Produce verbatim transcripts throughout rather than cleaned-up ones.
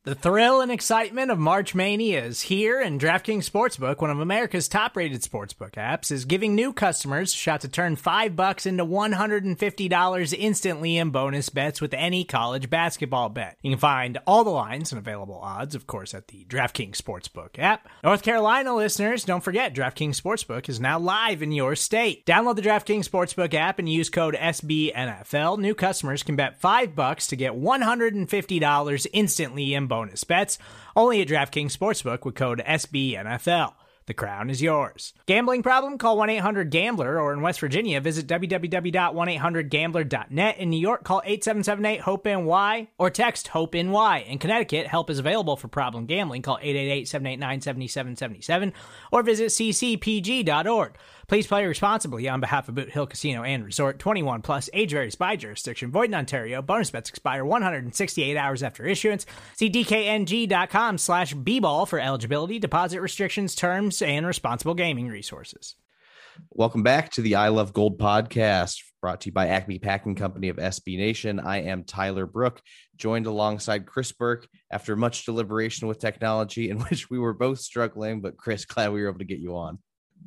The thrill and excitement of March Mania is here, and DraftKings Sportsbook, one of America's top-rated sportsbook apps, is giving new customers a shot to turn five bucks into one hundred fifty dollars instantly in bonus bets with any college basketball bet. You can find all the lines and available odds, of course, at the DraftKings Sportsbook app. North Carolina listeners, don't forget, DraftKings Sportsbook is now live in your state. Download the DraftKings Sportsbook app and use code S B N F L. New customers can bet five bucks to get one hundred fifty dollars instantly in bonus bets, only at DraftKings Sportsbook with code S B N F L. The crown is yours. Gambling problem? Call one eight hundred gambler, or in West Virginia, visit w w w dot one eight hundred gambler dot net. In New York, call eight seven seven eight hope N Y or text HOPE-NY. In Connecticut, help is available for problem gambling. Call eight eight eight, seven eight nine, seven seven seven seven or visit c c p g dot org. Please play responsibly on behalf of Boot Hill Casino and Resort. twenty-one plus, age varies by jurisdiction. Void in Ontario. Bonus bets expire one hundred sixty-eight hours after issuance. See d k n g dot com slash b ball for eligibility, deposit restrictions, terms, and responsible gaming resources. Welcome back to the I Love Gold podcast, brought to you by Acme Packing Company of S B Nation. I am Tyler Brook, joined alongside Chris Burke after much deliberation with technology in which we were both struggling, but Chris, glad we were able to get you on.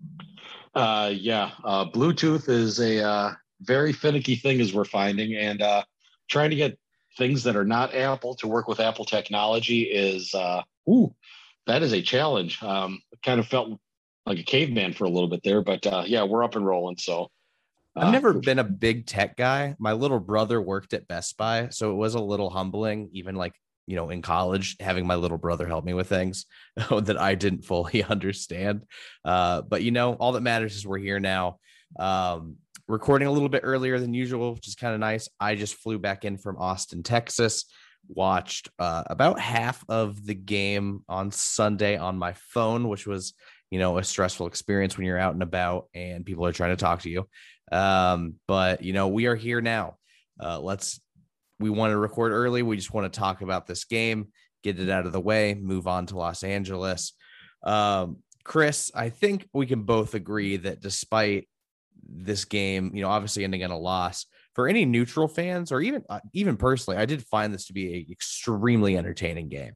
Uh, yeah, uh, Bluetooth is a uh, very finicky thing, as we're finding, and uh, trying to get things that are not Apple to work with Apple technology is, uh, ooh, that is a challenge. Um, kind of felt like a caveman for a little bit there, but uh, yeah, we're up and rolling. So uh, I've never been a big tech guy. My little brother worked at Best Buy, so it was a little humbling, even like, you know, in college, having my little brother help me with things that I didn't fully understand. Uh, but, you know, all that matters is we're here now, um, recording a little bit earlier than usual, which is kind of nice. I just flew back in from Austin, Texas, watched uh, about half of the game on Sunday on my phone, which was, you know, a stressful experience when you're out and about and people are trying to talk to you. Um, but, you know, we are here now. Uh, let's We want to record early. We just want to talk about this game, get it out of the way, move on to Los Angeles. Um, Chris, I think we can both agree that despite this game, you know, obviously ending in a loss, for any neutral fans or even uh, even personally, I did find this to be an extremely entertaining game.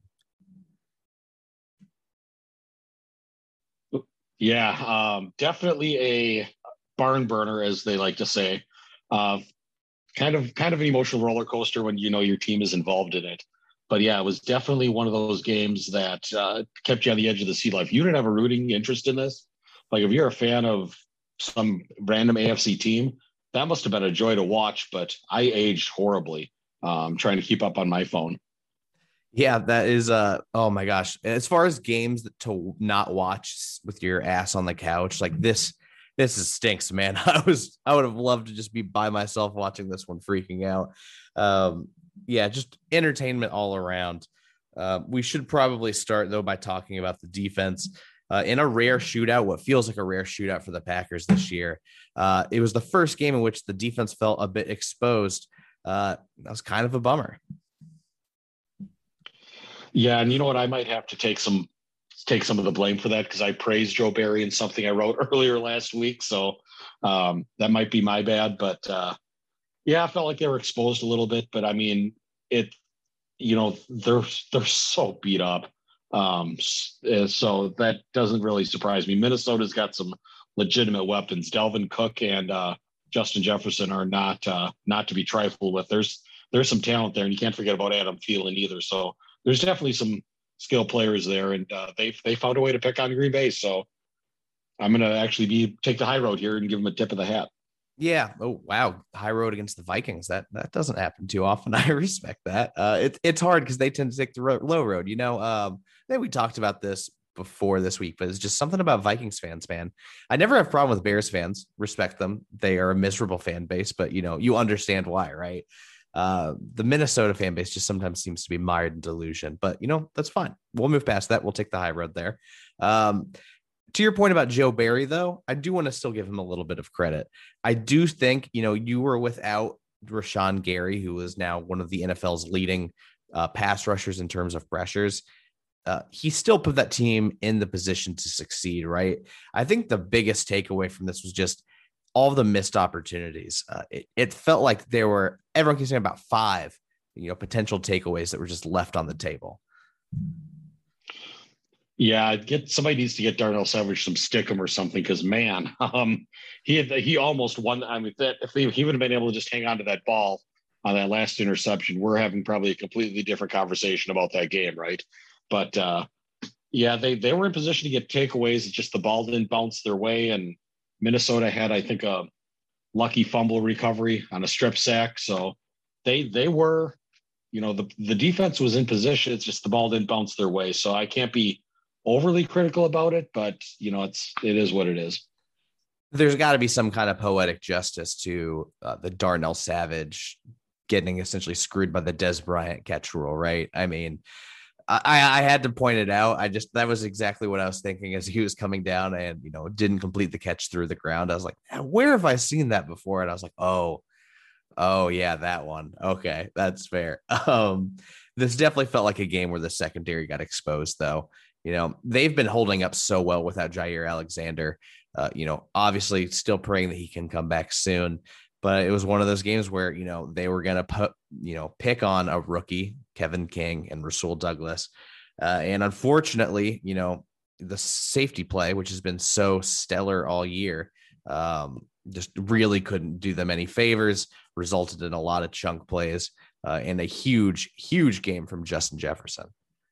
Yeah, um, definitely a barn burner, as they like to say. Uh, kind of kind of an emotional roller coaster when you know your team is involved in it. But yeah, it was definitely one of those games that uh, kept you on the edge of the seat. Like, if you didn't have a rooting interest in this, like if you're a fan of some random A F C team, that must have been a joy to watch. But I aged horribly um, trying to keep up on my phone. Yeah, that is, uh, oh my gosh. As far as games to not watch with your ass on the couch, like this, this is stinks, man. I was, I would have loved to just be by myself watching this one, freaking out. Um, yeah, just entertainment all around. Uh, we should probably start though by talking about the defense. Uh, in a rare shootout, what feels like a rare shootout for the Packers this year. Uh, it was the first game in which the defense felt a bit exposed. Uh, that was kind of a bummer. Yeah, and you know what? I might have to take some take some of the blame for that, because I praised Joe Barry in something I wrote earlier last week. So um, that might be my bad. But uh, yeah, I felt like they were exposed a little bit. But I mean, it, you know, they're they're so beat up. Um, so that doesn't really surprise me. Minnesota's got some legitimate weapons. Dalvin Cook and uh, Justin Jefferson are not uh, not to be trifled with. There's there's some talent there, and you can't forget about Adam Thielen either. So there's definitely some skill players there, and uh, they they found a way to pick on Green Bay. So I'm going to actually be take the high road here and give them a tip of the hat. Yeah. Oh, wow. High road against the Vikings. That that doesn't happen too often. I respect that. Uh, it, it's hard because they tend to take the ro- low road. You know, um, I think we talked about this before this week, but it's just something about Vikings fans, man. I never have a problem with Bears fans. Respect them. They are a miserable fan base, but, you know, you understand why, right? Uh, the Minnesota fan base just sometimes seems to be mired in delusion, but you know, that's fine. We'll move past that. We'll take the high road there. Um, to your point about Joe Barry, though, I do want to still give him a little bit of credit. I do think, you know, you were without Rashawn Gary, who is now one of the N F L's leading uh, pass rushers in terms of pressures. Uh, he still put that team in the position to succeed, right? I think the biggest takeaway from this was just all of the missed opportunities. Uh, it, it felt like there were, everyone keeps saying about five, you know, potential takeaways that were just left on the table. Yeah, get somebody needs to get Darnell Savage some stickum or something because man, um, he had he almost won. I mean, that if he, he would have been able to just hang on to that ball on that last interception, we're having probably a completely different conversation about that game, right? But uh, yeah, they they were in position to get takeaways. It's just the ball didn't bounce their way, and Minnesota had, I think, a lucky fumble recovery on a strip sack. So they they were, you know, the the defense was in position. It's just the ball didn't bounce their way. So I can't be overly critical about it, but you know, it's it is what it is. There's got to be some kind of poetic justice to uh, the Darnell Savage getting essentially screwed by the Des Bryant catch rule, right? I mean, I, I had to point it out. I just, that was exactly what I was thinking as he was coming down and, you know, didn't complete the catch through the ground. I was like, where have I seen that before? And I was like, oh, oh yeah, that one. Okay, that's fair. Um, this definitely felt like a game where the secondary got exposed, though. You know, they've been holding up so well without Jaire Alexander. Uh, you know, obviously still praying that he can come back soon. But it was one of those games where, you know, they were going to put, you know, pick on a rookie, Kevin King and Rasul Douglas. Uh, and unfortunately, you know, the safety play, which has been so stellar all year, um, just really couldn't do them any favors, resulted in a lot of chunk plays uh, and a huge, huge game from Justin Jefferson.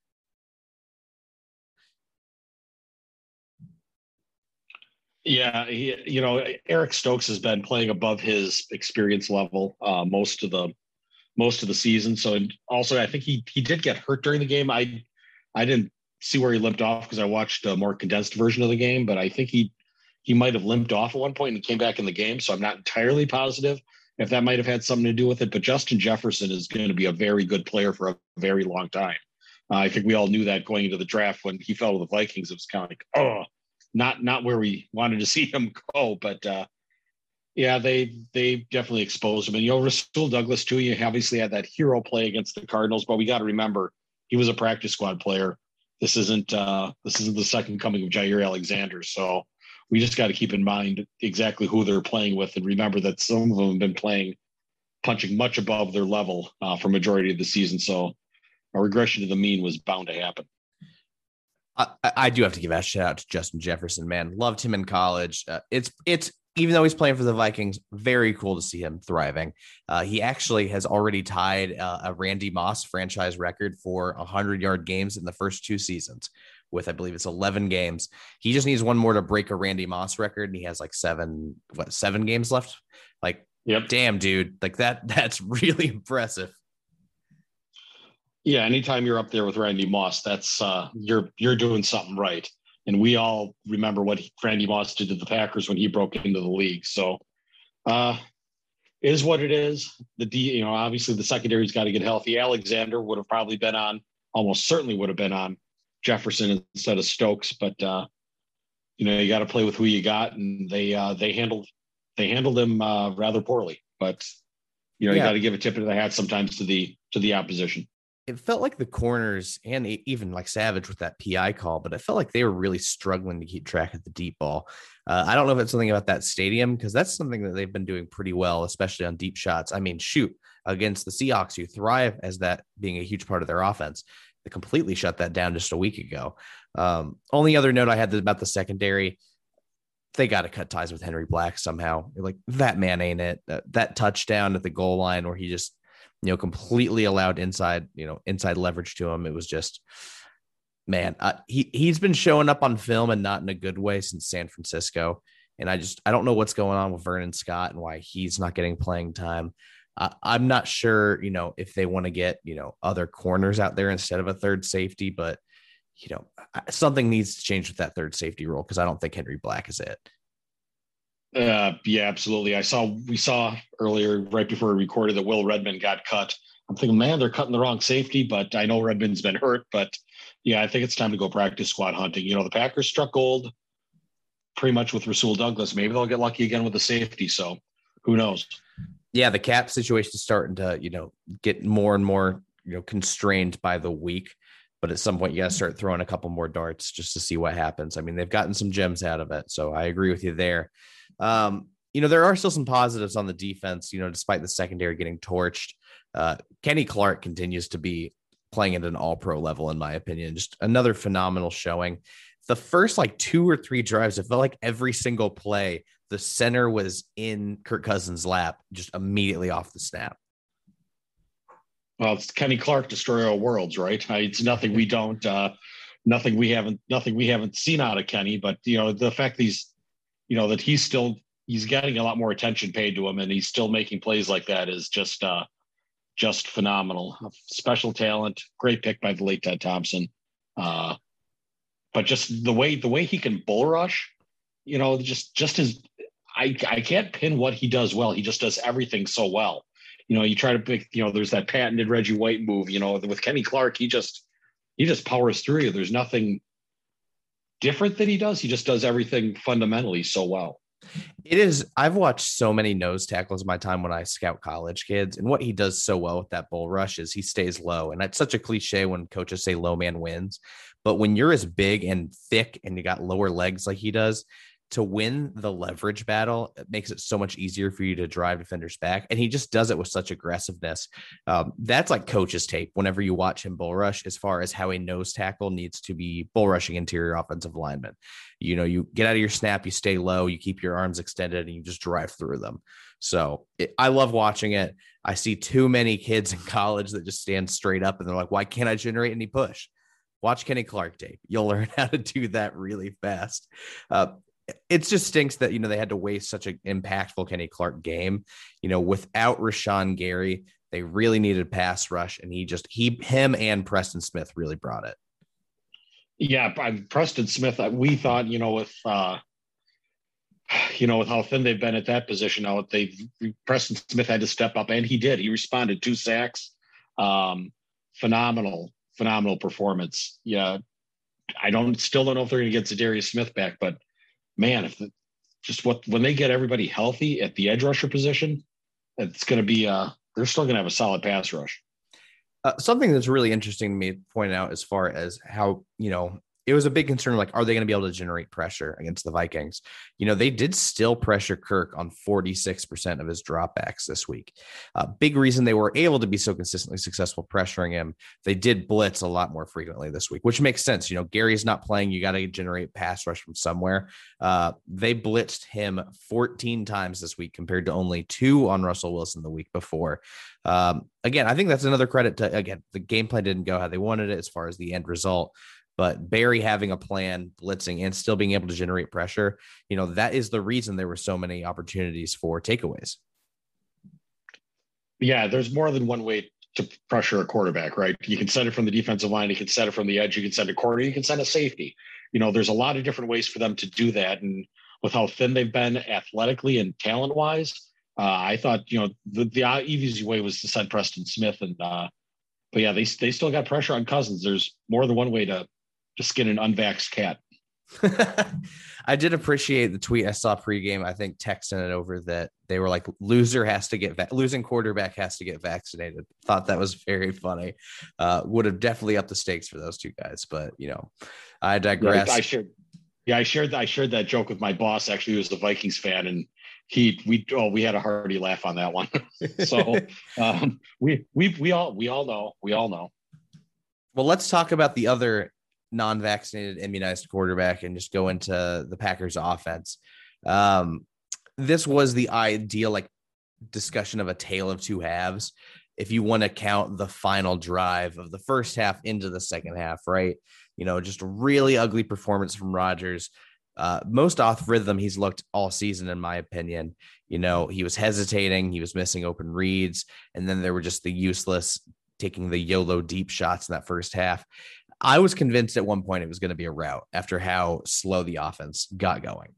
Yeah, he, you know, Eric Stokes has been playing above his experience level uh, most of the most of the season. So, and also, I think he he did get hurt during the game. I I didn't see where he limped off because I watched a more condensed version of the game, but I think he he might have limped off at one point and came back in the game. So I'm not entirely positive if that might have had something to do with it. But Justin Jefferson is going to be a very good player for a very long time. Uh, I think we all knew that going into the draft when he fell to the Vikings. It was kind of like, oh. Not not where we wanted to see him go, but uh, yeah, they they definitely exposed him. And you know, Rasul Douglas too. You obviously had that hero play against the Cardinals, but we got to remember he was a practice squad player. This isn't uh, this isn't the second coming of Jaire Alexander, so we just got to keep in mind exactly who they're playing with, and remember that some of them have been playing punching much above their level uh, for majority of the season. So a regression to the mean was bound to happen. I, I do have to give a shout out to Justin Jefferson, man. Loved him in college. Uh, it's it's even though he's playing for the Vikings, very cool to see him thriving. Uh, he actually has already tied uh, a Randy Moss franchise record for one hundred yard games in the first two seasons with, I believe it's eleven games. He just needs one more to break a Randy Moss record, and he has like seven, what, seven games left? Like, yep. Damn, dude. Like that, that's really impressive. Yeah, anytime you're up there with Randy Moss, that's uh, you're you're doing something right. And we all remember what he, Randy Moss did to the Packers when he broke into the league. So, uh, it is what it is. The D, you know, obviously the secondary's got to get healthy. Alexander would have probably been on, almost certainly would have been on Jefferson instead of Stokes. But uh, you know, you got to play with who you got, and they uh, they handled they handled him uh, rather poorly. But you know, yeah. You got to give a tip of the hat sometimes to the to the opposition. It felt like the corners and even like Savage with that P I call, but it felt like they were really struggling to keep track of the deep ball. Uh, I don't know if it's something about that stadium, because that's something that they've been doing pretty well, especially on deep shots. I mean, shoot, against the Seahawks, who thrive as that being a huge part of their offense. They completely shut that down just a week ago. Um, only other note I had about the secondary, they got to cut ties with Henry Black somehow. Like, that man ain't it. Uh, that touchdown at the goal line where he just, you know, completely allowed inside, you know, inside leverage to him. It was just, man, uh, he, he's been showing up on film and not in a good way since San Francisco. And I just, I don't know what's going on with Vernon Scott and why he's not getting playing time. Uh, I'm not sure, you know, if they want to get, you know, other corners out there instead of a third safety, but, you know, something needs to change with that third safety role, because I don't think Henry Black is it. Uh, yeah, absolutely. I saw, we saw earlier, right before we recorded, that Will Redmond got cut. I'm thinking, man, they're cutting the wrong safety, but I know Redmond's been hurt, but yeah, I think it's time to go practice squad hunting. You know, the Packers struck gold pretty much with Rasul Douglas. Maybe they'll get lucky again with the safety. So who knows? Yeah. The cap situation is starting to, you know, get more and more, you know, constrained by the week, but at some point you got to start throwing a couple more darts just to see what happens. I mean, they've gotten some gems out of it, so I agree with you there. Um, you know, there are still some positives on the defense, you know, despite the secondary getting torched. Uh, Kenny Clark continues to be playing at an all pro level, in my opinion. Just another phenomenal showing. The first like two or three drives, it felt like every single play, the center was in Kirk Cousins' lap just immediately off the snap. Well, it's Kenny Clark, destroyer of worlds, right? It's nothing we don't, uh, nothing we haven't, nothing we haven't seen out of Kenny. But you know, the fact that he's, you know, that he's still he's getting a lot more attention paid to him, and he's still making plays like that is just, uh, just phenomenal. Special talent, great pick by the late Ted Thompson. Uh, but just the way the way he can bull rush, you know, just just his, I I can't pin what he does well. He just does everything so well. You know, you try to pick, you know, there's that patented Reggie White move, you know, with Kenny Clark, he just, he just powers through you. There's nothing different that he does. He just does everything fundamentally so well. It is. I've watched so many nose tackles in my time when I scout college kids, and what he does so well with that bull rush is he stays low. And that's such a cliche when coaches say low man wins. But when you're as big and thick and you got lower legs like he does, to win the leverage battle, it makes it so much easier for you to drive defenders back. And he just does it with such aggressiveness. Um, that's like coach's tape whenever you watch him bull rush, as far as how a nose tackle needs to be bull rushing interior offensive linemen. You know, you get out of your snap, you stay low, you keep your arms extended, and you just drive through them. So it, I love watching it. I see too many kids in college that just stand straight up and they're like, why can't I generate any push? Watch Kenny Clark tape. You'll learn how to do that really fast. Uh, It just stinks that, you know, they had to waste such an impactful Kenny Clark game. You know, without Rashawn Gary, they really needed pass rush, and he just, he, him and Preston Smith really brought it. Yeah, Preston Smith, we thought, you know, with, uh, you know, with how thin they've been at that position now, they Preston Smith had to step up, and he did. He responded, two sacks, um, phenomenal, phenomenal performance. Yeah, I don't still don't know if they're going to get Zadarius Smith back, but man, if the, just what when they get everybody healthy at the edge rusher position, it's going to be uh they're still going to have a solid pass rush. Uh, something that's really interesting to me to point out, as far as how, you know, it was a big concern, like, are they going to be able to generate pressure against the Vikings? You know, they did still pressure Kirk on forty-six percent of his dropbacks this week. A uh, big reason they were able to be so consistently successful pressuring him, they did blitz a lot more frequently this week, which makes sense. You know, Gary's not playing. You got to generate pass rush from somewhere. Uh, they blitzed him fourteen times this week compared to only two on Russell Wilson the week before. Um, again, I think that's another credit to, again, the game plan didn't go how they wanted it as far as the end result. But Barry having a plan, blitzing, and still being able to generate pressure, you know, that is the reason there were so many opportunities for takeaways. Yeah, there's more than one way to pressure a quarterback, right? You can set it from the defensive line, you can set it from the edge, you can set a corner, you can set a safety. You know, there's a lot of different ways for them to do that. And with how thin they've been athletically and talent-wise, uh, I thought, you know, the, the easy way was to send Preston Smith. And, uh, but yeah, they, they still got pressure on Cousins. There's more than one way to to skin an unvaxxed cat. I did appreciate the tweet I saw pregame. I think texting it over that they were like, loser has to get, va- losing quarterback has to get vaccinated. Thought that was very funny. Uh, would have definitely upped the stakes for those two guys, but you know, I digress. Yeah, I shared, yeah, I shared, I shared that joke with my boss, actually, who was a Vikings fan, and he, we, oh, we had a hearty laugh on that one. So um, we, we, we all, we all know, we all know. Well, let's talk about the other non-vaccinated immunized quarterback and just go into the Packers offense. Um, this was the ideal like discussion of a tale of two halves. If you want to count the final drive of the first half into the second half, right? You know, just a really ugly performance from Rodgers. Uh, most off rhythm he's looked all season, in my opinion. You know, he was hesitating, he was missing open reads, and then there were just the useless taking the YOLO deep shots in that first half. I was convinced at one point it was going to be a rout after how slow the offense got going.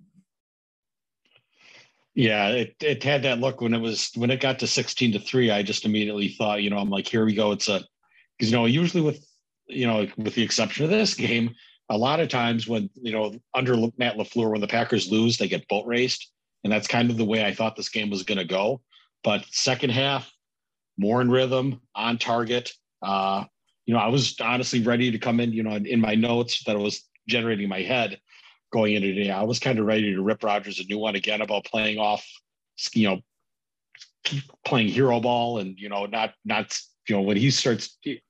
Yeah, it, it had that look when it was, when it got to sixteen to three, I just immediately thought, you know, I'm like, here we go. It's a, because, you know, usually with, you know, with the exception of this game, a lot of times when, you know, under Matt LaFleur, when the Packers lose, they get boat raced. And that's kind of the way I thought this game was going to go. But second half, more in rhythm, on target. Uh, you know, I was honestly ready to come in, you know, in my notes that I was generating in my head going into today. I was kind of ready to rip Rodgers a new one again about playing off, you know, playing hero ball and, you know, not, not, you know, when he starts,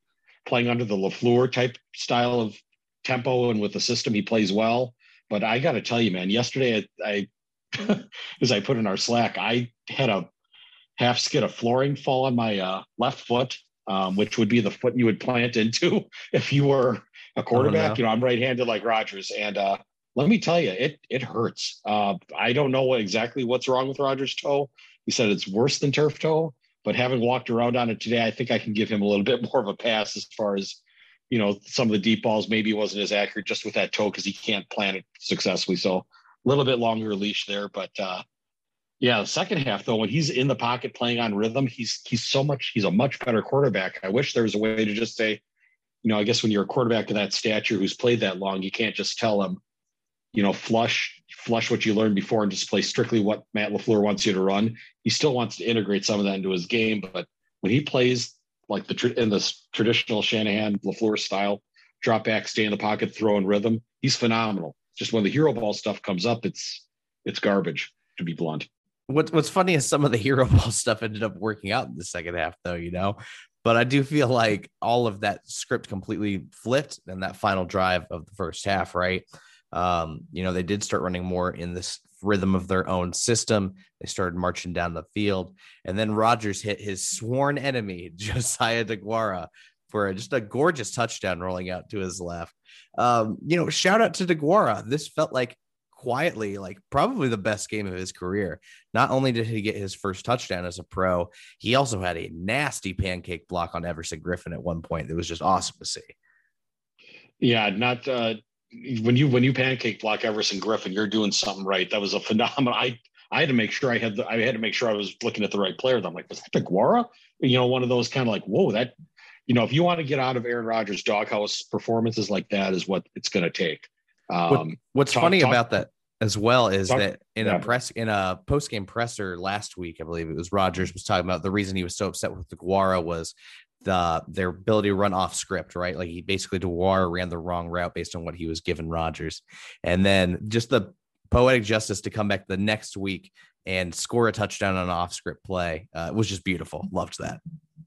playing under the LaFleur type style of tempo and with the system, he plays well. But I got to tell you, man, yesterday I, I as I put in our Slack, I had a half skid of flooring fall on my uh, left foot, um, which would be the foot you would plant into if you were a quarterback. Oh, no. You know, I'm right-handed like Rodgers, and uh, let me tell you, it it hurts. Uh, I don't know what exactly what's wrong with Rodgers' toe. He said it's worse than turf toe, but having walked around on it today, I think I can give him a little bit more of a pass as far as, you know, some of the deep balls maybe wasn't as accurate just with that toe because he can't plant it successfully. So a little bit longer leash there. But uh, yeah, the second half, though, when he's in the pocket playing on rhythm, he's he's so much, he's a much better quarterback. I wish there was a way to just say, you know, I guess when you're a quarterback of that stature who's played that long, you can't just tell him, you know, flush, flush what you learned before and just play strictly what Matt LaFleur wants you to run. He still wants to integrate some of that into his game. But when he plays like the in the traditional Shanahan LaFleur style, drop back, stay in the pocket, throw in rhythm, he's phenomenal. Just when the hero ball stuff comes up, it's it's garbage, to be blunt. What, what's funny is some of the hero ball stuff ended up working out in the second half, though, you know, but I do feel like all of that script completely flipped in that final drive of the first half, right? Um, you know, they did start running more in this rhythm of their own system. They started marching down the field, and then Rodgers hit his sworn enemy, Josiah DeGuara, for just a gorgeous touchdown rolling out to his left. Um, you know, shout out to DeGuara. This felt like quietly, like probably the best game of his career. Not only did he get his first touchdown as a pro, he also had a nasty pancake block on Everson Griffin at one point. It was just awesome to see. Yeah, not uh, when you when you pancake block Everson Griffin, you're doing something right. That was a phenomenal. I I had to make sure I had the, I had to make sure I was looking at the right player. I'm like, was that DeGuara? You know, one of those kind of like, whoa, that. You know, if you want to get out of Aaron Rodgers' doghouse performances like that, is what it's going to take. Um, what, what's talk, funny talk, about that as well is talk, that in yeah. a press in a post game presser last week, I believe it was Rodgers was talking about the reason he was so upset with DeGuara was the their ability to run off script, right? Like he basically DeGuara ran the wrong route based on what he was given Rodgers, and then just the poetic justice to come back the next week and score a touchdown on an off script play uh, was just beautiful. Loved that.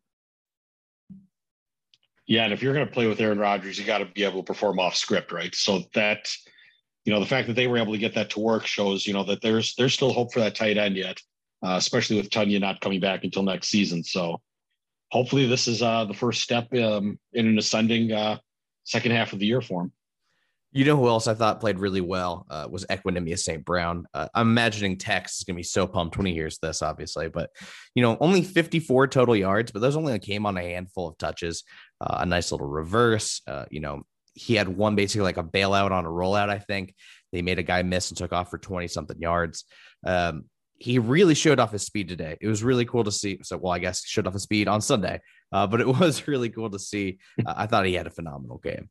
Yeah, and if you're going to play with Aaron Rodgers, you got to be able to perform off script, right? So that, you know, the fact that they were able to get that to work shows, you know, that there's there's still hope for that tight end yet, uh, especially with Tonyan not coming back until next season. So hopefully this is uh, the first step um, in an ascending uh, second half of the year for him. You know who else I thought played really well uh, was Equanimeous Saint Brown. Uh, I'm imagining Tex is going to be so pumped when he hears this, obviously. But, you know, only fifty-four total yards, but those only came on a handful of touches. Uh, a nice little reverse. Uh, you know, he had one basically like a bailout on a rollout, I think. They made a guy miss and took off for twenty-something yards. Um, he really showed off his speed today. It was really cool to see. So, well, I guess he showed off his speed on Sunday. Uh, but it was really cool to see. Uh, I thought he had a phenomenal game.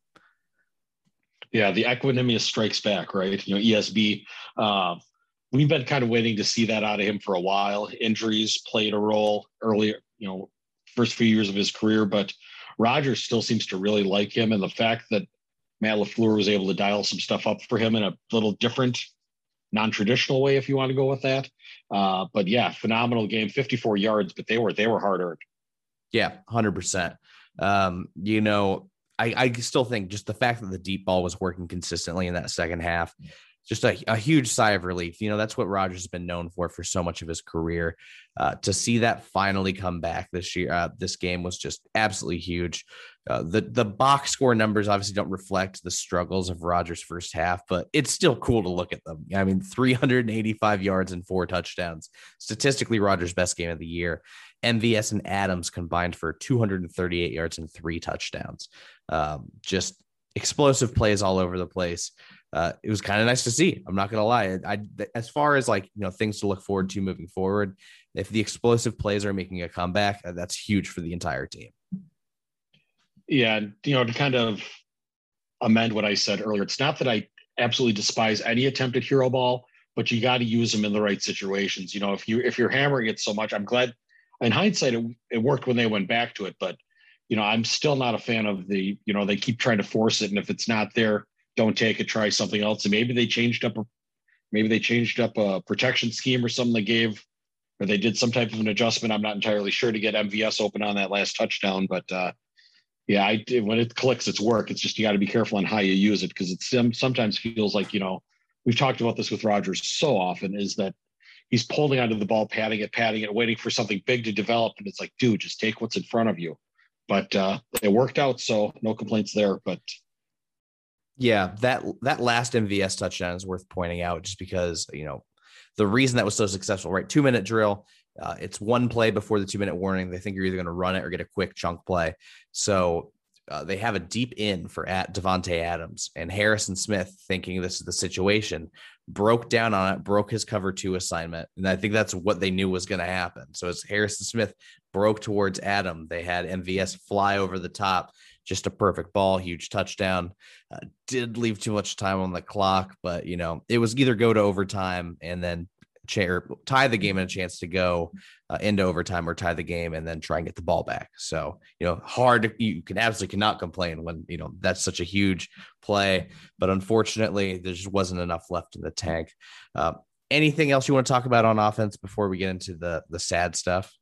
Yeah, the Equanimeous strikes back, right? You know, E S B, uh, we've been kind of waiting to see that out of him for a while. Injuries played a role earlier, you know, first few years of his career, but Rodgers still seems to really like him. And the fact that Matt LaFleur was able to dial some stuff up for him in a little different, non-traditional way, if you want to go with that. Uh, but yeah, phenomenal game, fifty-four yards, but they were, they were hard earned. Yeah, one hundred percent. Um, you know, I, I still think just the fact that the deep ball was working consistently in that second half, just a, a huge sigh of relief. You know, that's what Rodgers has been known for for so much of his career. Uh, to see that finally come back this year, uh, this game was just absolutely huge. Uh, the the box score numbers obviously don't reflect the struggles of Rodgers' first half, but it's still cool to look at them. I mean, three hundred eighty-five yards and four touchdowns. Statistically, Rodgers' best game of the year. M V S and Adams combined for two hundred thirty-eight yards and three touchdowns. Um, just explosive plays all over the place. Uh, it was kind of nice to see. I'm not going to lie. I, I, as far as like, you know, things to look forward to moving forward, if the explosive plays are making a comeback, uh, that's huge for the entire team. Yeah. You know, to kind of amend what I said earlier, it's not that I absolutely despise any attempt at hero ball, but you got to use them in the right situations. You know, if you, if you're hammering it so much, I'm glad in hindsight, it, it worked when they went back to it, but you know, I'm still not a fan of the, you know, they keep trying to force it. And if it's not there, don't take it, try something else. And maybe they changed up, maybe they changed up a protection scheme or something they gave, or they did some type of an adjustment. I'm not entirely sure to get M V S open on that last touchdown, but uh, Yeah, I did. When it clicks, it's work. It's just you got to be careful on how you use it because it sometimes feels like, you know, we've talked about this with Rodgers so often is that he's pulling onto the ball, patting it, patting it, waiting for something big to develop. And it's like, dude, just take what's in front of you. But uh, it worked out, so no complaints there. But yeah, that that last M V S touchdown is worth pointing out just because, you know, the reason that was so successful, right? Two minute drill. Uh, it's one play before the two minute warning. They think you're either going to run it or get a quick chunk play. So uh, they have a deep in for at Devontae Adams, and Harrison Smith, thinking this is the situation, broke down on it, broke his cover two assignment. And I think that's what they knew was going to happen. So as Harrison Smith broke towards Adam, they had M V S fly over the top, just a perfect ball, huge touchdown. Uh, did leave too much time on the clock, but you know, it was either go to overtime and then chair tie the game and a chance to go uh, into overtime, or tie the game and then try and get the ball back. So, you know, hard. You can absolutely cannot complain when, you know, that's such a huge play, but unfortunately there just wasn't enough left in the tank. Uh, anything else you want to talk about on offense before we get into the, the sad stuff?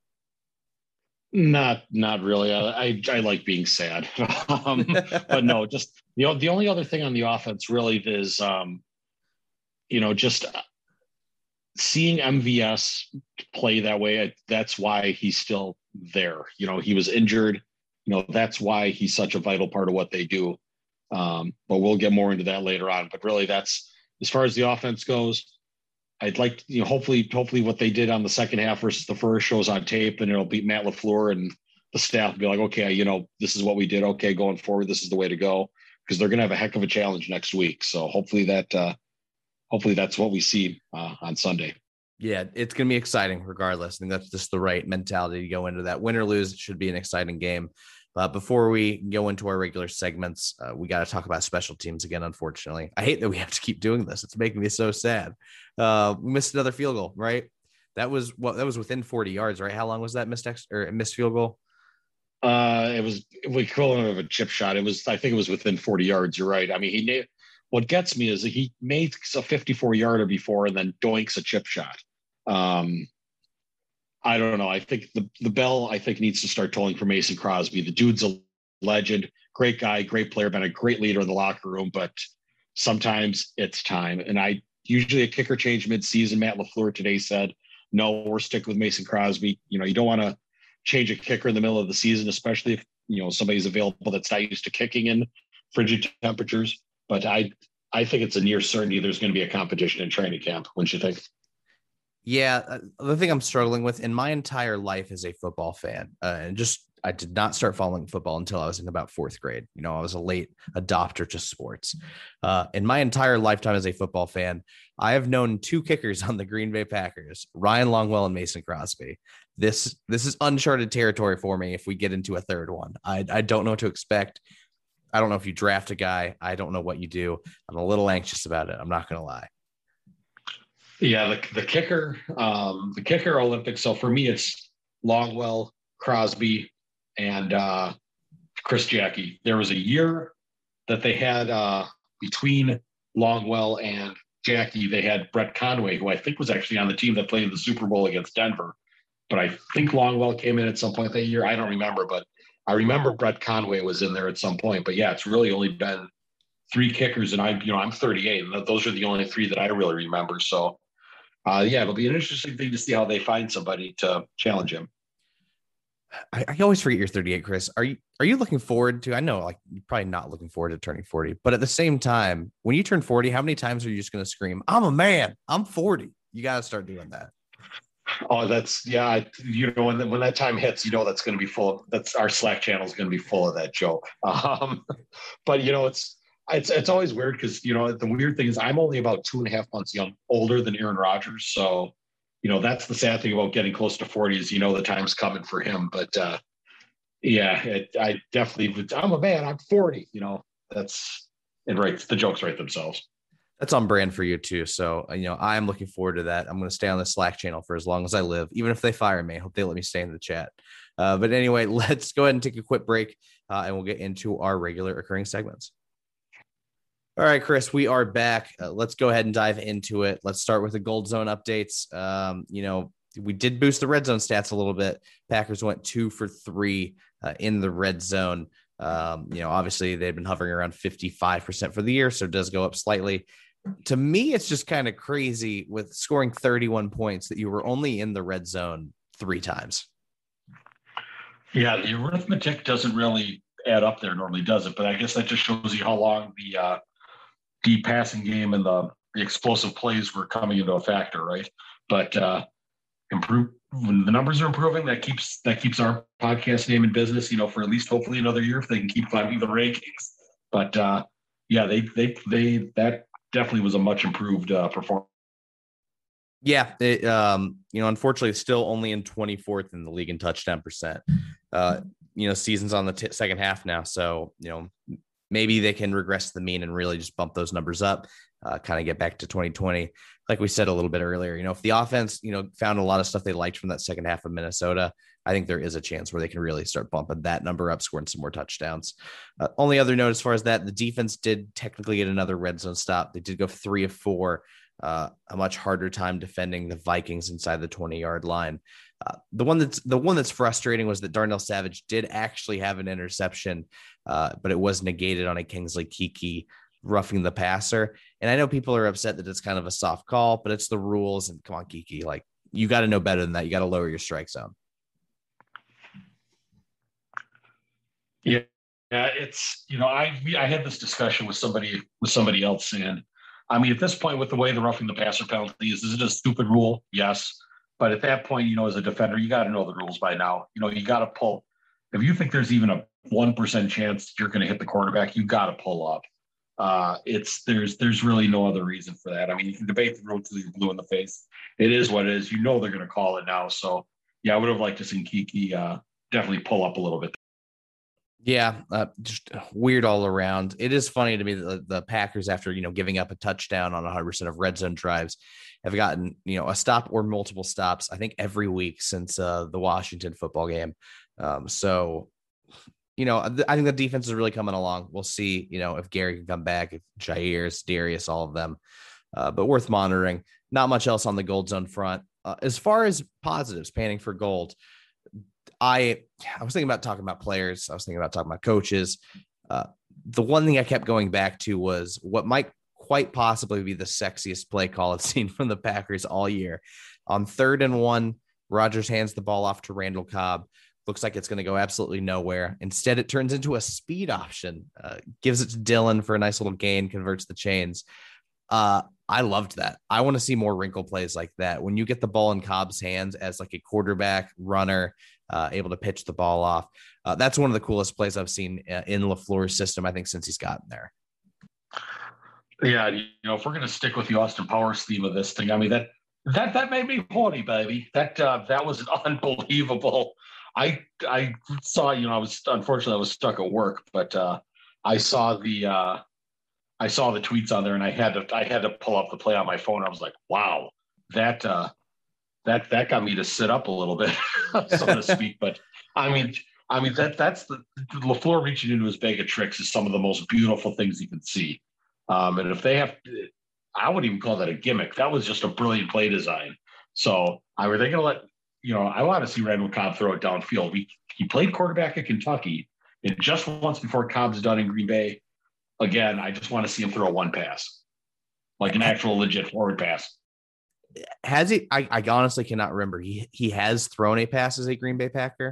Not, not really. I, I, I like being sad, um, but no, just, you know, the only other thing on the offense really is, um, you know, just seeing M V S play that way. That's why he's still there. You know, he was injured, you know, that's why he's such a vital part of what they do. Um, but we'll get more into that later on, but really that's, as far as the offense goes, I'd like, you know, hopefully, hopefully what they did on the second half versus the first shows on tape, and it'll beat Matt LaFleur and the staff will be like, okay, you know, this is what we did. Okay, going forward, this is the way to go, because they're going to have a heck of a challenge next week. So hopefully that, uh, hopefully that's what we see uh, on Sunday. Yeah, it's going to be exciting regardless. I think that's just the right mentality to go into that. Win or lose, it should be an exciting game. But before we go into our regular segments, uh, we got to talk about special teams again, unfortunately. I hate that we have to keep doing this. It's making me so sad. Uh, we missed another field goal, right? That was what well, that was within forty yards, right? How long was that missed ex- or missed field goal? Uh, it was we call it of a chip shot. It was, I think it was within forty yards. You're right. I mean, he what gets me is that he makes a fifty-four yarder before and then doinks a chip shot. Um, I don't know. I think the, the bell, I think, needs to start tolling for Mason Crosby. The dude's a legend, great guy, great player, been a great leader in the locker room, but sometimes it's time. And I usually a kicker change mid-season. Matt LaFleur today said, no, we're sticking with Mason Crosby. You know, you don't want to change a kicker in the middle of the season, especially if, you know, somebody's available that's not used to kicking in frigid temperatures. But I, I think it's a near certainty there's going to be a competition in training camp. Wouldn't you think? Yeah, the thing I'm struggling with in my entire life as a football fan, uh, and just I did not start following football until I was in about fourth grade. You know, I was a late adopter to sports. Uh, in my entire lifetime as a football fan, I have known two kickers on the Green Bay Packers, Ryan Longwell and Mason Crosby. This this is uncharted territory for me if we get into a third one. I, I don't know what to expect. I don't know if you draft a guy. I don't know what you do. I'm a little anxious about it. I'm not going to lie. Yeah, the, the kicker, um, the kicker Olympics. So for me, it's Longwell, Crosby, and uh, Chris Jackie. There was a year that they had uh, between Longwell and Jackie, they had Brett Conway, who I think was actually on the team that played in the Super Bowl against Denver. But I think Longwell came in at some point that year. I don't remember, but I remember Brett Conway was in there at some point. But yeah, it's really only been three kickers, and I, you know, I'm thirty-eight, and those are the only three that I really remember. So. Uh, yeah, it'll be an interesting thing to see how they find somebody to challenge him. I, I always forget you're thirty-eight, Chris. Are you are you looking forward to? I know, like, you're probably not looking forward to turning forty, but at the same time, when you turn forty, how many times are you just going to scream, "I'm a man, I'm forty"? You got to start doing that. Oh, that's yeah. You know, when when that time hits, you know that's going to be full of. That's our Slack channel is going to be full of that joke. Um, but you know, it's. It's it's always weird because, you know, the weird thing is I'm only about two and a half months young, older than Aaron Rodgers. So, you know, that's the sad thing about getting close to forty is, you know, the time's coming for him. But uh, yeah, it, I definitely would. I'm a man. I'm forty. You know, that's and right. The jokes write themselves. That's on brand for you too. So, you know, I'm looking forward to that. I'm going to stay on the Slack channel for as long as I live, even if they fire me. I hope they let me stay in the chat. Uh, but anyway, let's go ahead and take a quick break uh, and we'll get into our regular occurring segments. All right, Chris, we are back. Uh, let's go ahead and dive into it. Let's start with the Gold Zone updates. Um, you know, we did boost the red zone stats a little bit. Packers went two for three uh, in the red zone. Um, you know, obviously they've been hovering around fifty-five percent for the year, so it does go up slightly. To me, it's just kind of crazy with scoring thirty-one points that you were only in the red zone three times. Yeah, the arithmetic doesn't really add up there normally, does it? But I guess that just shows you how long the uh, deep passing game and the, the explosive plays were coming into a factor, right? But uh, improve when the numbers are improving, that keeps that keeps our podcast name in business, you know, for at least hopefully another year if they can keep climbing the rankings. But uh, yeah, they they they that definitely was a much improved uh, performance. Yeah, it, um, you know, unfortunately, it's still only in twenty-fourth in the league in touchdown percent. Uh, you know, season's on the t- second half now, so you know maybe they can regress to the mean and really just bump those numbers up, uh, kind of get back to twenty twenty. Like we said a little bit earlier, you know, if the offense, you know, found a lot of stuff they liked from that second half of Minnesota, I think there is a chance where they can really start bumping that number up, scoring some more touchdowns. Uh, only other note as far as that, the defense did technically get another red zone stop. They did go three of four. Uh, a much harder time defending the Vikings inside the twenty yard line. Uh, the one that's the one that's frustrating was that Darnell Savage did actually have an interception, uh, but it was negated on a Kingsley Keke roughing the passer. And I know people are upset that it's kind of a soft call, but it's the rules. And come on, Keke, like you got to know better than that. You got to lower your strike zone. Yeah, yeah, it's you know I I had this discussion with somebody with somebody else, and I mean, at this point, with the way the roughing the passer penalty is, is it a stupid rule? Yes. But at that point, you know, as a defender, you got to know the rules by now. You know, you got to pull. If you think there's even a one percent chance you're going to hit the quarterback, you got to pull up. Uh, it's there's there's really no other reason for that. I mean, you can debate the rule till you're blue in the face. It is what it is. You know they're going to call it now. So, yeah, I would have liked to see Keke uh, definitely pull up a little bit. Yeah, uh, just weird all around. It is funny to me that the, the Packers, after, you know, giving up a touchdown on one hundred percent of red zone drives, have gotten, you know, a stop or multiple stops, I think, every week since uh, the Washington football game. Um, so, you know, I think the defense is really coming along. We'll see, you know, if Gary can come back, if Jair, Darius, all of them, uh, but worth monitoring. Not much else on the gold zone front. Uh, as far as positives, panning for gold, I I was thinking about talking about players. I was thinking about talking about coaches. Uh, the one thing I kept going back to was what might quite possibly be the sexiest play call I've seen from the Packers all year. On third and one, Rodgers hands the ball off to Randall Cobb. Looks like it's going to go absolutely nowhere. Instead, it turns into a speed option, uh, gives it to Dillon for a nice little gain, converts the chains. Uh, I loved that. I want to see more wrinkle plays like that. When you get the ball in Cobb's hands as like a quarterback runner, uh, able to pitch the ball off. Uh, that's one of the coolest plays I've seen in LaFleur's system, I think, since he's gotten there. Yeah, you know, if we're going to stick with the Austin Powers theme of this thing, I mean, that that that made me horny, baby. That uh, that was unbelievable. I I saw, you know, I was unfortunately I was stuck at work, but uh, I saw the uh, I saw the tweets on there, and I had to I had to pull up the play on my phone. I was like, wow, that uh, that that got me to sit up a little bit, so to speak. But I mean, I mean that that's the LaFleur reaching into his bag of tricks is some of the most beautiful things you can see. Um, and if they have, I wouldn't even call that a gimmick. That was just a brilliant play design. So I were they going to let you know? I want to see Randall Cobb throw it downfield. We, he played quarterback at Kentucky, and just once before Cobb's done in Green Bay. Again, I just want to see him throw one pass, like an actual legit forward pass. Has he? I, I honestly cannot remember. He he has thrown a pass as a Green Bay Packer.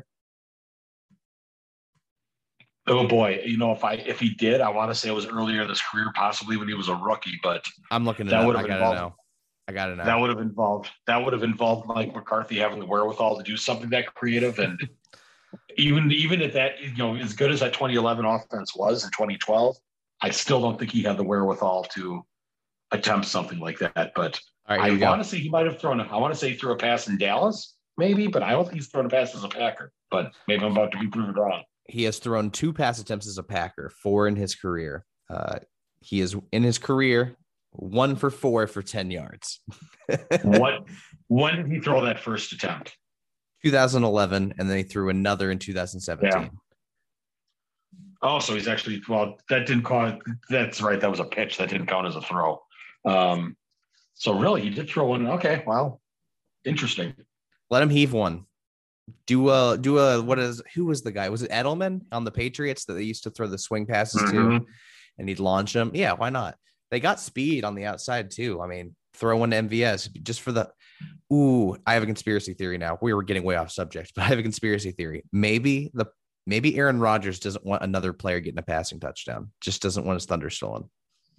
Oh boy, you know if I if he did, I want to say it was earlier in his career, possibly when he was a rookie. But I'm looking at that that. would I have gotta involved. know. I gotta know. That would have involved. That would have involved Mike McCarthy having the wherewithal to do something that creative, and even even at that, you know, as good as that twenty eleven offense was in twenty twelve, I still don't think he had the wherewithal to attempt something like that. But All right, I here want we to say he might have thrown. I want to say he threw a pass in Dallas, maybe, but I don't think he's thrown a pass as a Packer. But maybe I'm about to be proven wrong. He has thrown two pass attempts as a Packer, four in his career. Uh, he is in his career one for four for ten yards. What? When did he throw that first attempt? two thousand eleven, and then he threw another in two thousand seventeen. Yeah. Oh, so he's actually well. That didn't count. That's right. That was a pitch. That didn't count as a throw. Um, so really, he did throw one. Okay, well, interesting. Let him heave one. Do a do a what is who was the guy? Was it Edelman on the Patriots that they used to throw the swing passes Mm-hmm. to, and he'd launch them? Yeah, why not? They got speed on the outside too. I mean, throw one to M V S just for the. Ooh, I have a conspiracy theory now. We were getting way off subject, but I have a conspiracy theory. Maybe the maybe Aaron Rodgers doesn't want another player getting a passing touchdown. Just doesn't want his thunder stolen.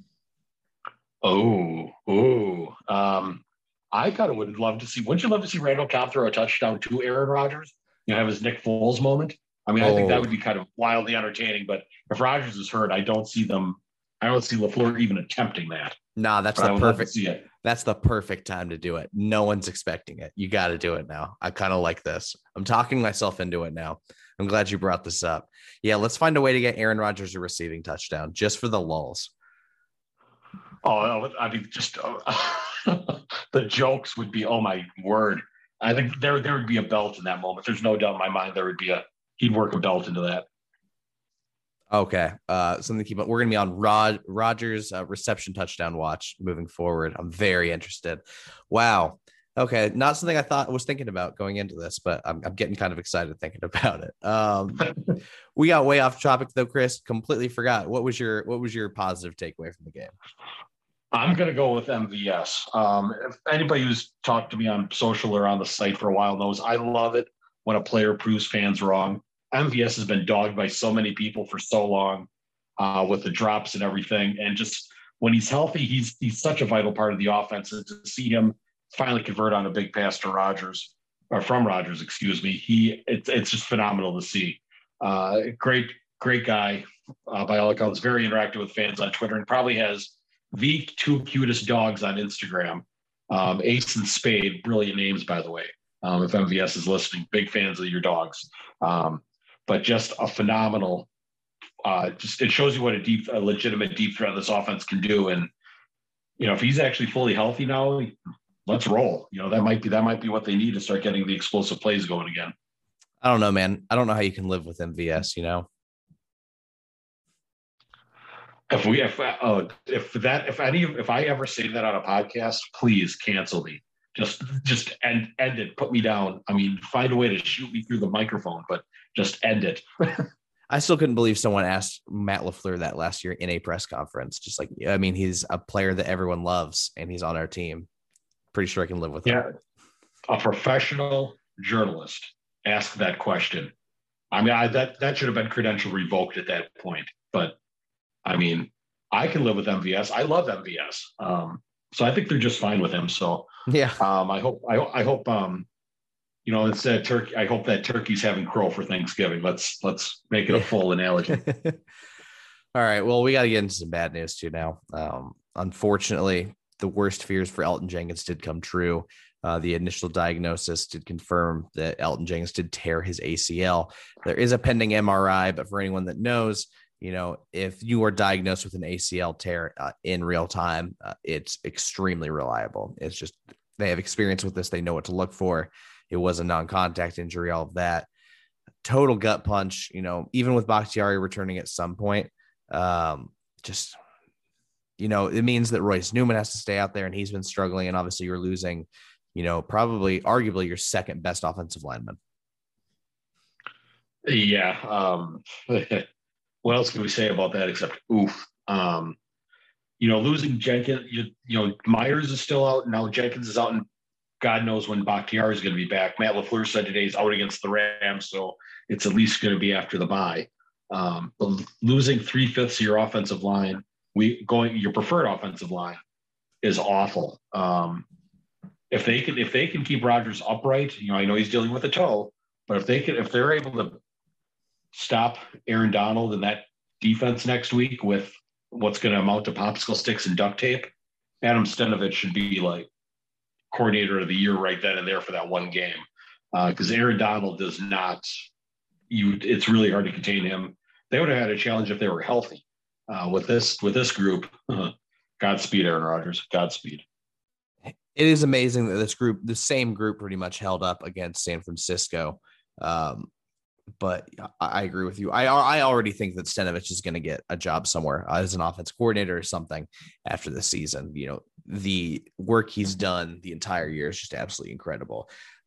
Oh, oh. Um, I kind of would love to see. Wouldn't you love to see Randall Cobb throw a touchdown to Aaron Rodgers? You know, have his Nick Foles moment. I mean, I think that Oh. would be kind of wildly entertaining. But if Rodgers is hurt, I don't see them. I don't see LaFleur even attempting that. Nah, that's But I the would love to perfect. see it. That's the perfect time to do it. No one's expecting it. You got to do it now. I kind of like this. I'm talking myself into it now. I'm glad you brought this up. Yeah, let's find a way to get Aaron Rodgers a receiving touchdown just for the lulls. Oh, I mean, just uh, the jokes would be, oh my word. I think there there would be a belt in that moment. There's no doubt in my mind there would be a, he'd work a belt into that. Okay. Uh, something to keep up. We're going to be on Rod Rodgers uh, reception touchdown watch moving forward. I'm very interested. Wow. Okay. Not something I thought was thinking about going into this, but I'm, I'm getting kind of excited thinking about it. Um, we got way off topic though, Chris. Completely forgot. What was your what was your positive takeaway from the game? I'm going to go with M V S. Um, if anybody who's talked to me on social or on the site for a while knows I love it when a player proves fans wrong. M V S has been dogged by so many people for so long uh, with the drops and everything. And just when he's healthy, he's he's such a vital part of the offense. And to see him finally convert on a big pass to Rodgers, or from Rodgers, excuse me, he it's it's just phenomenal to see. Uh, great, great guy uh, by all accounts. Very interactive with fans on Twitter, and probably has the two cutest dogs on Instagram. Um, Ace and Spade, brilliant names, by the way. Um, if M V S is listening, big fans of your dogs. Um, but just a phenomenal, uh, just it shows you what a deep, a legitimate deep threat this offense can do. And, you know, if he's actually fully healthy now, let's roll. You know, that might be, that might be what they need to start getting the explosive plays going again. I don't know, man. I don't know how you can live with M V S, you know? If we, if, uh, if that, if any, if I ever say that on a podcast, please cancel me. Just, just end, end it. Put me down. I mean, find a way to shoot me through the microphone, but just end it. I still couldn't believe someone asked Matt LaFleur that last year in a press conference. Just like, I mean, he's a player that everyone loves and he's on our team. Pretty sure I can live with Yeah. that. A professional journalist asked that question. I mean, I, that, that should have been credential revoked at that point, but I mean, I can live with M V S. I love M V S. Um, so I think they're just fine with him. So Yeah. um, I hope, I, I hope, um, you know, instead turkey, I hope that turkey's having crow for Thanksgiving. Let's, let's make it a full analogy. All right. Well, we got to get into some bad news too now. Um, unfortunately, the worst fears for Elgton Jenkins did come true. Uh, the initial diagnosis did confirm that Elgton Jenkins did tear his A C L. There is a pending M R I, but for anyone that knows, you know, if you are diagnosed with an A C L tear uh, in real time, uh, it's extremely reliable. It's just, they have experience with this. They know what to look for. It was a non-contact injury, all of that. Total gut punch, you know, even with Bakhtiari returning at some point, um, just, you know, it means that Royce Newman has to stay out there and he's been struggling. And obviously you're losing, you know, probably arguably your second best offensive lineman. Yeah. Um, what else can we say about that except oof? Um, you know, losing Jenkins, you, you know, Myers is still out. Now Jenkins is out, and God knows when Bakhtiari is going to be back. Matt LaFleur said today he's out against the Rams, so it's at least going to be after the bye. Um, but losing three fifths of your offensive line, we going your preferred offensive line, is awful. Um, if they can, if they can keep Rodgers upright, you know, I know he's dealing with a toe, but if they can, if they're able to stop Aaron Donald and that defense next week with what's going to amount to popsicle sticks and duct tape, Adam Stenavich should be like coordinator of the year right then and there for that one game. Because uh, Aaron Donald does not, you. It's really hard to contain him. They would have had a challenge if they were healthy. Uh, with this, with this group, uh, Godspeed, Aaron Rodgers. Godspeed. It is amazing that this group, the same group, pretty much held up against San Francisco. Um, But I agree with you. I I already think that Stenavich is going to get a job somewhere as an offense coordinator or something after the season. You know, the work he's done the entire year is just absolutely incredible. Uh,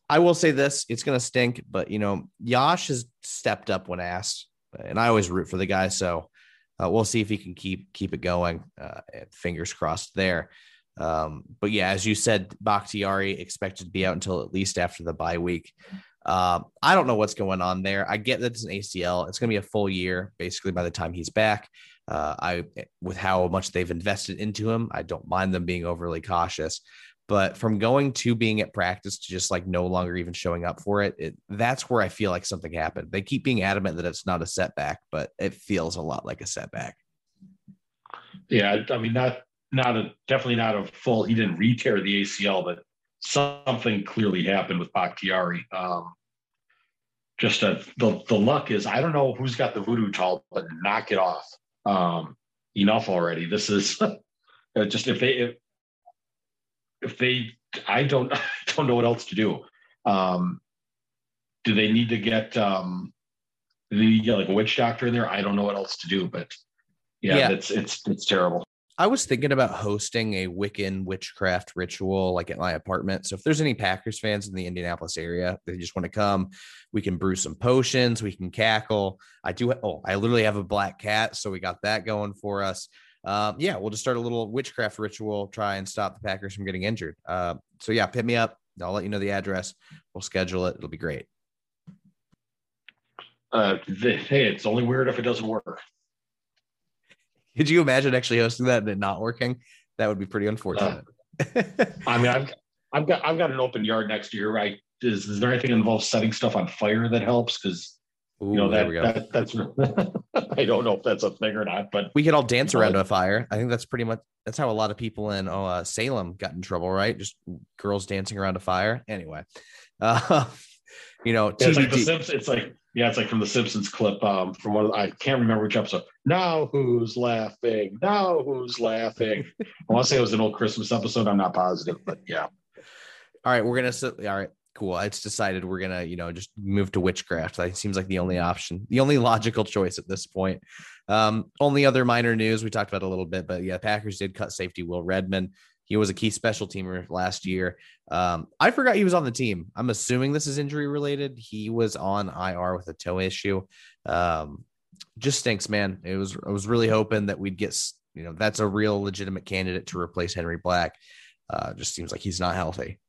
I will say this, it's going to stink, but you know, Yash has stepped up when asked, and I always root for the guy. So uh, we'll see if he can keep, keep it going. Uh, fingers crossed there. Um, but yeah, as you said, Bakhtiari expected to be out until at least after the bye week. Um, I don't know what's going on there. I get that it's an A C L. It's going to be a full year, basically, by the time he's back. Uh, I, with how much they've invested into him, I don't mind them being overly cautious. But from going to being at practice to just like no longer even showing up for it, it, that's where I feel like something happened. They keep being adamant that it's not a setback, but it feels a lot like a setback. Yeah, I mean, not not a definitely not a full. He didn't re-tear the A C L, but something clearly happened with Bakhtiari. Um, just a, the the luck is I don't know who's got the voodoo doll, but knock it off. Um, enough already. This is just if they if, if they I don't I don't know what else to do. Um, do they need to get um, do they need to get like a witch doctor in there? I don't know what else to do, but yeah, yeah. it's it's it's terrible. I was thinking about hosting a Wiccan witchcraft ritual like at my apartment. So if there's any Packers fans in the Indianapolis area, they just want to come, we can brew some potions, we can cackle. I do. Oh, I literally have a black cat. So we got that going for us. Um, yeah, we'll just start a little witchcraft ritual, try and stop the Packers from getting injured. Uh, so yeah, hit me up. I'll let you know the address. We'll schedule it. It'll be great. Uh, hey, it's only weird if it doesn't work. Could you imagine actually hosting that and it not working? That would be pretty unfortunate. Uh, I mean, I've I've got I've got an open yard next to here, right? Is, is there anything involved setting stuff on fire that helps? Because you know that, that that's I don't know if that's a thing or not, but we could all dance around know, a fire. I think that's pretty much that's how a lot of people in oh, uh, Salem got in trouble, right? Just girls dancing around a fire. Anyway, uh, you know, yeah, it's like the Simpsons. It's like. Yeah, it's like from the Simpsons clip um, from one of the, I can't remember which episode. Now who's laughing? Now who's laughing? I want to say it was an old Christmas episode. I'm not positive, but yeah. All right, we're gonna sit. All right, cool. It's decided we're gonna, you know, just move to witchcraft. That seems like the only option, the only logical choice at this point. Um, only other minor news we talked about a little bit, but yeah, Packers did cut safety Will Redmond. He was a key special teamer last year. Um, I forgot he was on the team. I'm assuming this is injury related. He was on I R with a toe issue. Um, just stinks, man. It was, I was really hoping that we'd get, you know, that's a real legitimate candidate to replace Henry Black. Uh, just seems like he's not healthy.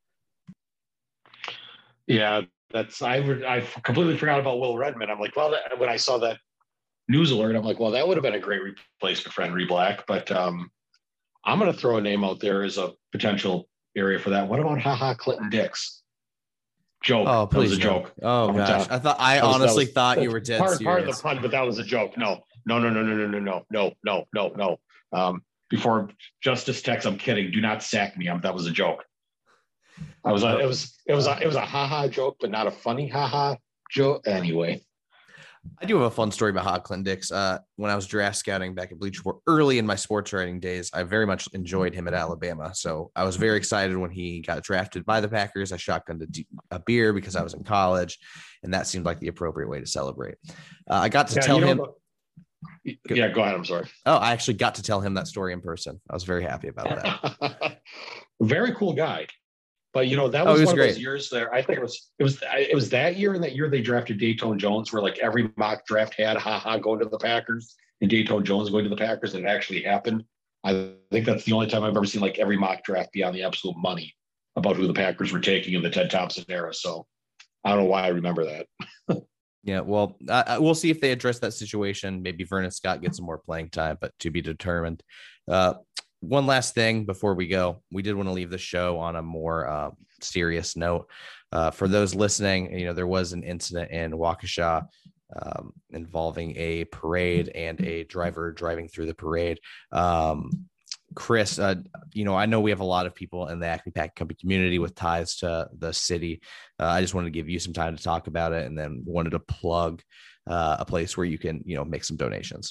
Yeah, that's, I, I completely forgot about Will Redmond. I'm like, well, that, when I saw that news alert, I'm like, well, that would have been a great replacement for Henry Black, but um, I'm going to throw a name out there as a potential area for that. What about haha Clinton Dix? Joke. Oh, please. That was a joke. Oh, gosh. I thought, I was, honestly was, thought you were dead part, serious. Part of the pun, but that was a joke. No, no, no, no, no, no, no, no, no, no, no, no. Um, before Justice Tex, I'm kidding. Do not sack me. I'm, that was a joke. I was, a, it was, it was, a, it was a haha joke, but not a funny haha joke. Anyway. I do have a fun story about Hot Clinton Dix. Uh, when I was draft scouting back at Bleacher Report early in my sports writing days, I very much enjoyed him at Alabama. So I was very excited when he got drafted by the Packers. I shotgunned a, a beer because I was in college, and that seemed like the appropriate way to celebrate. Uh, I got to yeah, tell him. Yeah, go ahead. I'm sorry. Oh, I actually got to tell him that story in person. I was very happy about that. Very cool guy. But you know that was, oh, was one great. of those years there. I think it was it was it was that year and that year they drafted Dayton Jones, where like every mock draft had haha going to the Packers and Dayton Jones going to the Packers, and it actually happened. I think that's the only time I've ever seen like every mock draft be on the absolute money about who the Packers were taking in the Ted Thompson era. So I don't know why I remember that. Yeah, well, uh, we'll see if they address that situation. Maybe Vernon Scott gets some more playing time, but to be determined. Uh, One last thing before we go, we did want to leave the show on a more uh, serious note. Uh, for those listening, you know, there was an incident in Waukesha um, involving a parade and a driver driving through the parade. Um, Chris, uh, you know, I know we have a lot of people in the Acme Pack Company community with ties to the city. Uh, I just wanted to give you some time to talk about it, and then wanted to plug uh, a place where you can, you know, make some donations.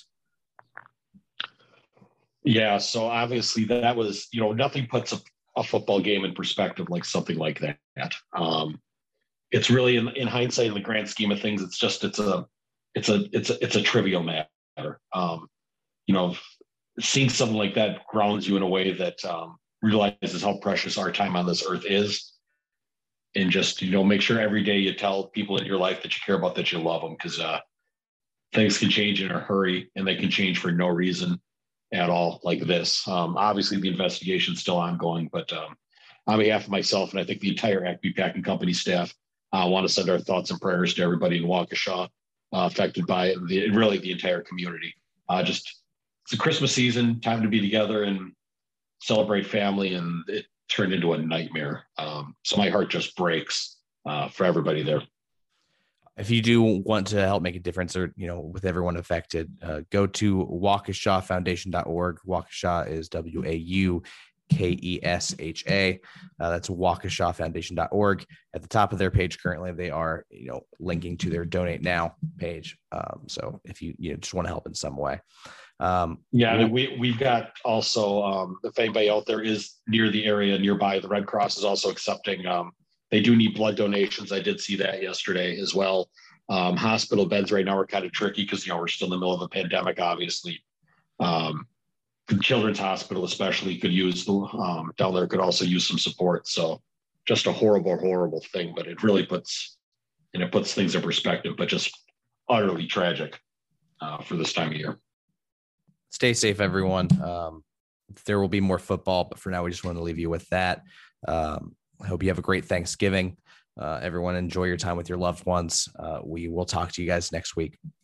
Yeah, so obviously that was, you know, nothing puts a, a football game in perspective like something like that. Um, it's really in, in hindsight, in the grand scheme of things, it's just it's a it's a it's a it's a trivial matter. Um, you know, seeing something like that grounds you in a way that um, realizes how precious our time on this earth is. and just, you know, make sure every day you tell people in your life that you care about, that you love them, because uh, things can change in a hurry, and they can change for no reason at all, like this. Um, obviously, the investigation is still ongoing, but um, on behalf of myself and I think the entire Acme Packing Company staff, I uh, want to send our thoughts and prayers to everybody in Waukesha uh, affected by it, the, really the entire community. Uh, just it's a Christmas season, time to be together and celebrate family, and it turned into a nightmare. Um, so my heart just breaks uh, for everybody there. If you do want to help make a difference, or, you know, with everyone affected, uh, go to Waukesha Foundation dot org. Waukesha is W A U K E S H A. Uh, that's Waukesha Foundation dot org. At the top of their page currently, they are, you know, linking to their Donate Now page. Um, so if you, you know, just want to help in some way. Um, yeah, and we, we've got also, um, if anybody out there is near the area nearby, the Red Cross is also accepting, um, they do need blood donations. I did see that yesterday as well. Um, hospital beds right now are kind of tricky because, you know, we're still in the middle of a pandemic, obviously. Um, the Children's Hospital especially could use, um, down there could also use some support. So just a horrible, horrible thing, but it really puts, and it puts things in perspective, but just utterly tragic uh, for this time of year. Stay safe, everyone. Um, there will be more football, but for now, we just want to leave you with that. Um, I hope you have a great Thanksgiving. Uh, everyone enjoy your time with your loved ones. Uh, we will talk to you guys next week.